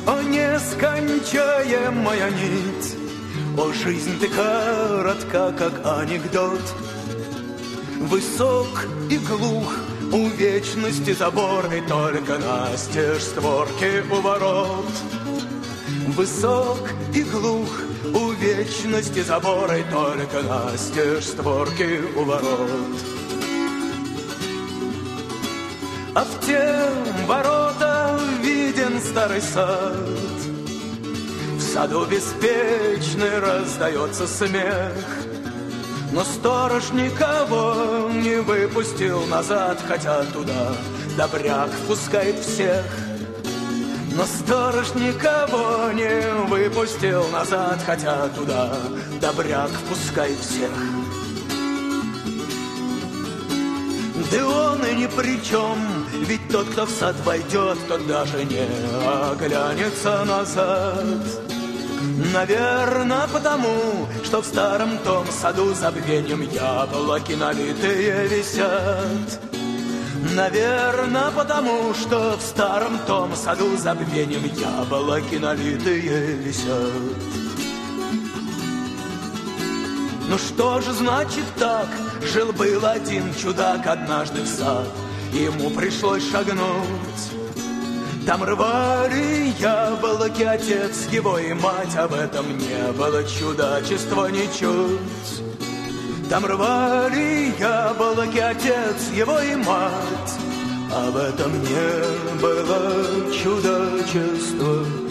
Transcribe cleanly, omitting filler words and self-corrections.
О, нескончаемая нить, о, жизнь ты коротка, как анекдот. Высок и глух у вечности забор, и только настежь створки у ворот. Высок и глух у вечности забор, и только настежь створки у ворот. А в те ворота виден старый сад. В саду беспечный раздается смех, но сторож никого не выпустил назад, хотя туда добряк впускает всех. Но сторож никого не выпустил назад, хотя туда добряк впускает всех. Да он и ни при чем, ведь тот, кто в сад войдет, тот даже не оглянется назад. Наверно, потому, что в старом том саду забвеньем яблоки налитые висят. Наверно, потому, что в старом том саду забвеньем яблоки налитые висят. Ну что же значит так? Жил-был один чудак однажды в сад, ему пришлось шагнуть. Там рвали яблоки отец его и мать, а в этом не было чудачества ничуть. Там рвали яблоки отец его и мать, а в этом не было чудачества.